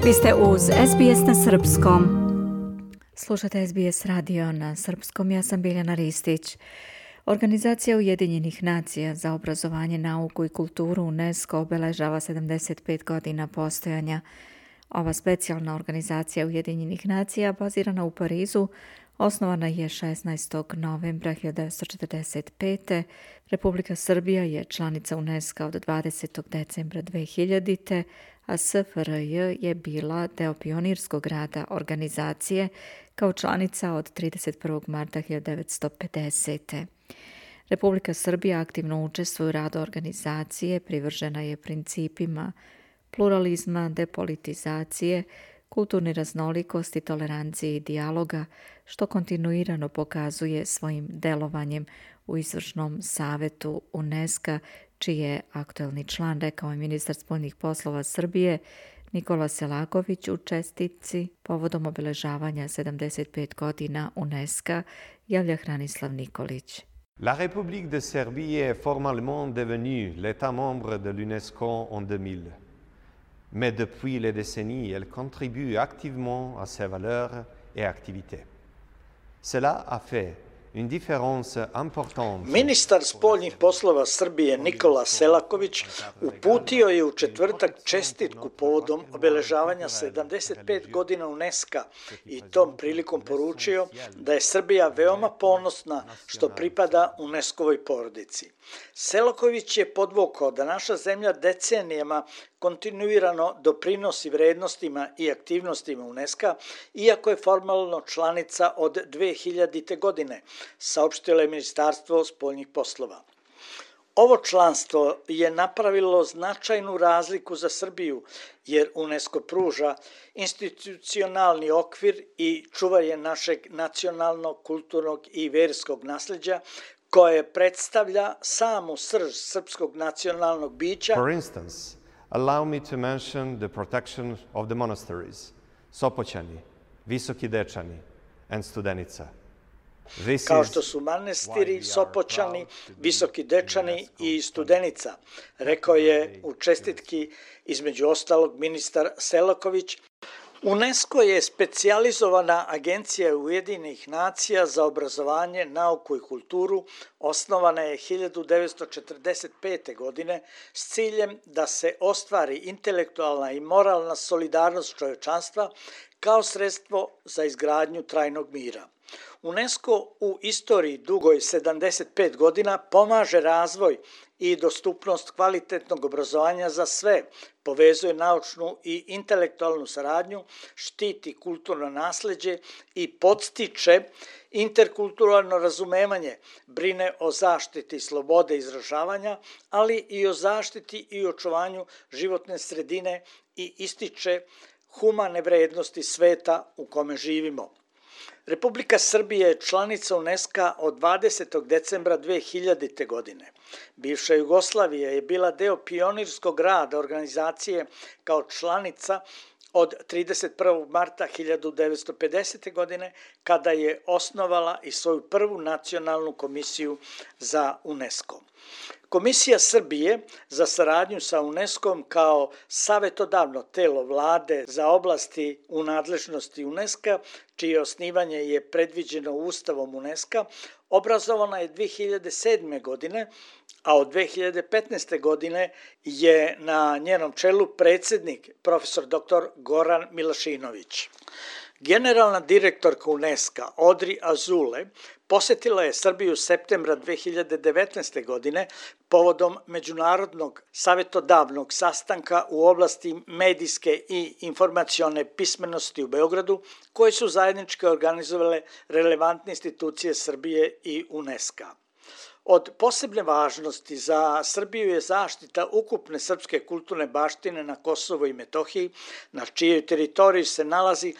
Vi ste uz SBS na srpskom. Slušate SBS radio na srpskom, ja sam Biljana Ristić. Organizacija Ujedinjenih nacija za obrazovanje, nauku i kulturu UNESCO obeležava 75 godina postojanja. Ova specijalna organizacija Ujedinjenih nacija, bazirana u Parizu, osnovana je 16. novembra 1945. Republika Srbija je članica UNESCO od 20. decembra 2000. a SFRJ je bila deo pionirskog rada organizacije kao članica od 31. marta 1950. Republika Srbija aktivno učestvuje u radu organizacije, privržena je principima pluralizma, depolitizacije, kulturne raznolikosti, tolerancije i dijaloga, što kontinuirano pokazuje svojim delovanjem u izvršnom savetu UNESCO, čiji je aktuelni član, rekao je ministar spoljnih poslova Srbije Nikola Selaković u čestitci povodom obeležavanja 75 godina UNESCO, javlja Hranislav Nikolić. La République de Serbie est formellement devenue l'État membre de l'UNESCO en 2000. Mais depuis les décennies, elle contribue activement à ses valeurs et activités. Cela a fait une différence importante. Ministar spoljnih poslova Srbije Nikola Selaković uputio je u četvrtak čestitku povodom obeležavanja 75 godina UNESCO i tom prilikom poručio da je Srbija veoma ponosna što pripada UNESCO-voj porodici. Selaković je podvukao da naša zemlja decenijama kontinuirano doprinosi vrednostima i aktivnostima UNESCO, iako je formalno članica od 2000. godine, saopštilo je Ministarstvo spoljnih poslova. Ovo članstvo je napravilo značajnu razliku za Srbiju, jer UNESCO pruža institucionalni okvir i čuvanje našeg nacionalnog, kulturnog i verskog nasleđa, koje predstavlja samu srž srpskog nacionalnog bića. For instance, allow me to mention the protection of the monasteries, Sopoćani, Visoki Dečani and Studenica. Kao što su manastiri, Sopoćani, Visoki Dečani i Studenica, rekao je u čestitki između ostalog ministar Selaković. UNESCO je specijalizovana agencija Ujedinjenih nacija za obrazovanje, nauku i kulturu, osnovana je 1945. godine s ciljem da se ostvari intelektualna i moralna solidarnost čovječanstva kao sredstvo za izgradnju trajnog mira. UNESCO u istoriji dugoj 75 godina pomaže razvoj i dostupnost kvalitetnog obrazovanja za sve, povezuje naučnu i intelektualnu saradnju, štiti kulturno nasleđe i podstiče interkulturalno razumevanje, brine o zaštiti slobode izražavanja, ali i o zaštiti i očuvanju životne sredine i ističe humane vrednosti sveta u kome živimo. Republika Srbije je članica UNESCO od 20. decembra 2000. godine. Bivša Jugoslavija je bila deo pionirskog rada organizacije kao članica od 31. marta 1950. godine, kada je osnovala i svoju prvu nacionalnu komisiju za UNESCO. Komisija Srbije za saradnju sa UNESCO-om kao savetodavno telo vlade za oblasti u nadležnosti UNESCO, čije osnivanje je predviđeno Ustavom UNESCO, obrazovana je 2007. godine, a od 2015. godine je na njenom čelu predsjednik profesor dr. Goran Milošinović. Generalna direktorka UNESCO Audrey Azoulay posetila je Srbiju septembra 2019. godine povodom međunarodnog savetodavnog sastanka u oblasti medijske i informacione pismenosti u Beogradu, koje su zajednički organizovale relevantne institucije Srbije i UNESCO. Od posebne važnosti za Srbiju je zaštita ukupne srpske kulturne baštine na Kosovu i Metohiji, na čijoj teritoriji se nalazi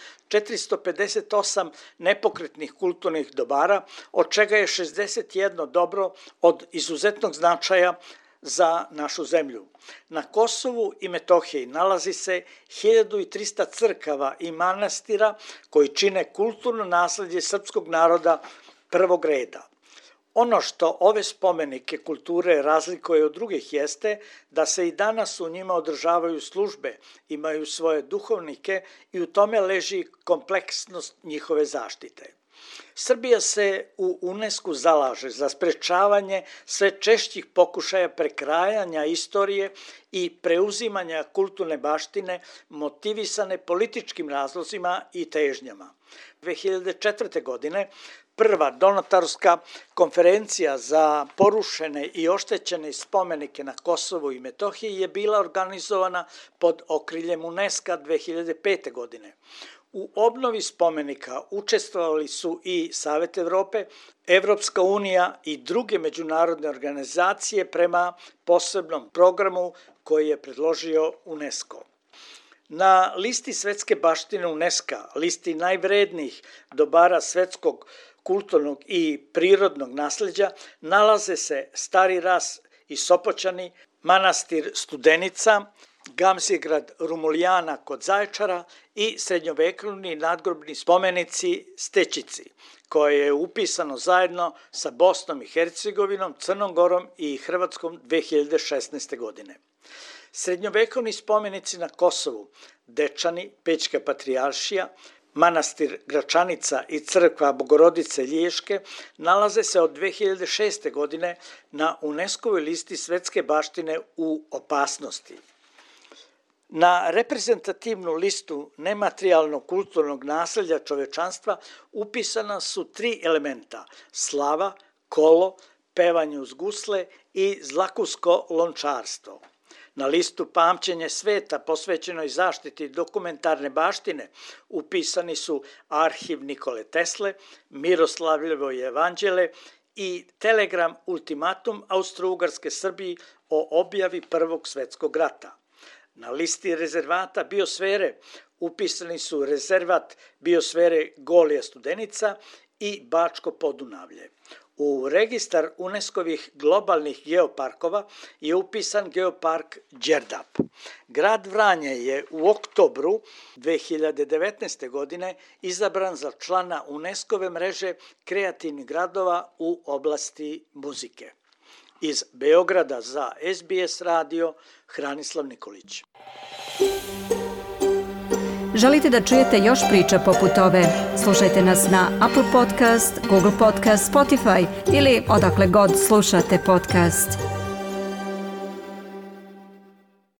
458 nepokretnih kulturnih dobara, od čega je 61 dobro od izuzetnog značaja za našu zemlju. Na Kosovu i Metohiji nalazi se 1300 crkava i manastira koji čine kulturno nasledđe srpskog naroda prvog reda. Ono što ove spomenike kulture razlikuje od drugih jeste da se i danas u njima održavaju službe, imaju svoje duhovnike i u tome leži kompleksnost njihove zaštite. Srbija se u UNESCO zalaže za sprečavanje sve češćih pokušaja prekrajanja istorije i preuzimanja kulturne baštine motivisane političkim razlozima i težnjama. 2004. godine prva donatorska konferencija za porušene i oštećene spomenike na Kosovu i Metohiji je bila organizovana pod okriljem UNESCO 2005. godine. U obnovi spomenika učestvovali su i Savet Evrope, Evropska unija i druge međunarodne organizacije prema posebnom programu koji je predložio UNESCO. Na listi svetske baštine UNESCO, listi najvrednijih dobara svetskog kulturnog i prirodnog nasleđa, nalaze se Stari Ras i Sopoćani, manastir Studenica, Gamzigrad Rumulijana kod Zaječara i srednjovekovni nadgrobni spomenici Stečici, koje je upisano zajedno sa Bosnom i Hercegovinom, Crnom Gorom i Hrvatskom 2016. godine. Srednjovekovni spomenici na Kosovu, Dečani, Pećka patrijaršija, manastir Gračanica i crkva Bogorodice Liješke nalaze se od 2006. godine na UNESCO-voj listi svetske baštine u opasnosti. Na reprezentativnu listu nematerijalnog kulturnog nasleđa čovečanstva upisana su 3 elementa: slava, kolo, pevanje uz gusle i zlakusko lončarstvo. Na listu pamćenje sveta posvećenoj zaštiti dokumentarne baštine upisani su arhiv Nikole Tesle, Miroslavljevo evanđelje i telegram ultimatum Austro-Ugarske Srbiji o objavi Prvog svetskog rata. Na listi rezervata biosfere upisani su rezervat biosfere Golija Studenica i Bačko Podunavlje. U registar UNESCO-vih globalnih geoparkova je upisan geopark Đerdap. Grad Vranje je u oktobru 2019. godine izabran za člana UNESCO-ve mreže kreativnih gradova u oblasti muzike. Iz Beograda za SBS radio, Hranislav Nikolić. Želite da čujete još priča poput ove? Slušajte nas na Apple Podcast, Google Podcast, Spotify ili odakle god slušate podcast.